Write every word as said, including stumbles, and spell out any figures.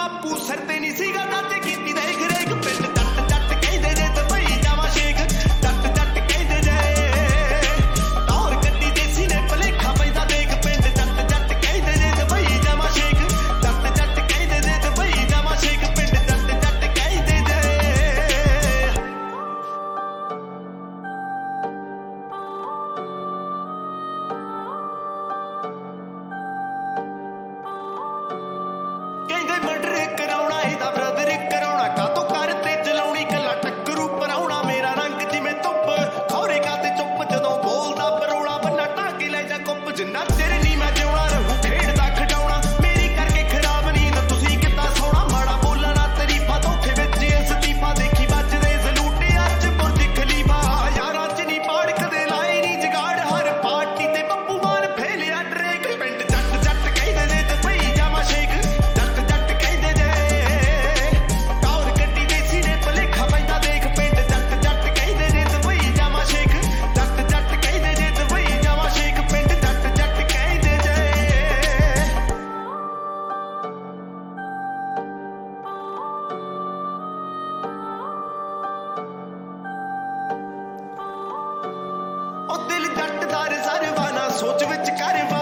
ਬਾਪੂ ਸਿਰ ਤੇ ਨਹੀਂ ਸੀਗਾ ਦਾਤੇ ਕੀਤੀ ਦੇਖ ਰੇਖ ਪਿੰਡ ਜੱਟ ਜੱਟ ਕਹਿੰਦੇ ਜੇ ਦੁਬਈ ਜਾਵਾਂ ਸ਼ੇਖ ਜੱਟ ਜੱਟ ਕਹਿੰਦੇ ਜੇ ਟੌਰ ਗੱਡੀ ਦੇਸੀ ਨੇ ਭਲੇਖਾ ਪੈਂਦਾ ਦੇਖ ਪਿੰਡ ਜੱਟ ਜੱਟ ਕਹਿੰਦੇ ਜੇ ਦੁਬਈ ਜਾਵਾਂ ਸ਼ੇਖ ਜੱਟ ਜੱਟ ਕਹਿੰਦੇ ਜੇ ਦੁਬਈ ਜਾਵਾਂ ਸ਼ੇਖ ਪਿੰਡ ਜੱਟ ਜੱਟ ਕਹਿੰਦੇ ਜੇ ਕਹਿੰਦੇ ਮਰਡਰ ਕਰਾਉਣਾ ਇਹਦਾ ਬ੍ਰਦਰ ਕਰਾਉਣਾ ਕਾਤੋਂ ਕਰ ਤੇ ਚਲਾਉਣੀ ਕੱਲਾ ਟੱਕਰੂ ਪਰਾਉਣਾ ਮੇਰਾ ਰੰਗ ਜਿਵੇਂ ਧੁੱਪ ਖੌਰੇ ਕਾਤੇ ਚੁੱਪ ਜਦੋਂ ਬੋਲਦਾ ਪਰੋਲਾ ਬੰਨਾ ਢਾਕੇ ਲੈ ਜਾ ਕੁੱਪ ਜਿੰਨਾ ਚਿਰ ਨੀ ਮੈਂ ਜਿਉਣਾ ਰਹੂ ਖੇਡਦਾ ਖਡਾਉਣਾ ਮੇਰੀ ਕਰਕੇ ਖਰਾਬ ਨੀਂਦ ਤੁਸੀਂ ਕਿੱਦਾਂ ਸੌਣਾ ਮਾੜਾ ਬੋਲਣਾ ਤਰੀਫਾ ਧੋਖੇ ਵਿੱਚ ਅਸਤੀਫਾ ਦੇਖੀ ਵੱਜਦੇ ਸਲੂਟੇ ਅੱਜ ਬੁਰਜ ਖਲੀਫਾ ਯਾਰਾਂ ਚ ਨੀ ਪਾੜ ਕਦੇ ਲਾਏ ਨੀ ਜਗਾੜ ਹਰ ਪਾਰਟੀ ਤੇ ਬੱਬੂ ਮਾਨ ਫੇਲਿਆ ਡਰੇਕ ਪਿੰਡ ਜੱਟ ਜੱਟ ਕਹਿੰਦੇ ਨੇ ਦੁਬਈ ਜਾਵਾਂ ਸ਼ੇਖ ਜੱਟ ਜੱਟ ਕਹਿੰਦੇ ਜੇ ਟੌਰ ਗੱਡੀ ਦੇਸੀ ਨੇ ਭਲੇਖਾ ਪੈਂਦਾ ਦੇਖ ਪਿੰਡ ਜੱਟ ਜੱਟ ਕਹਿੰਦੇ ਨੇ ਦੁਬਈ ਜਾਵਾਂ ਸ਼ੇਖ ਜੱਟ ਜੱਟ ਕਹਿੰਦੇ ਜੇ ਦੁਬਈ ਜਾਵਾਂ ਸ਼ੇਖ ਪਿੰਡ ਜੱਟ ਜੱਟ ਕਹਿੰਦੇ ਜੇ ਉਹ ਦਿਲ ਜੱਟ ਦਾ ਰਜ਼ਰਵਾ ਨਾ ਸੋਚ ਵਿੱਚ ਕਰਵਾ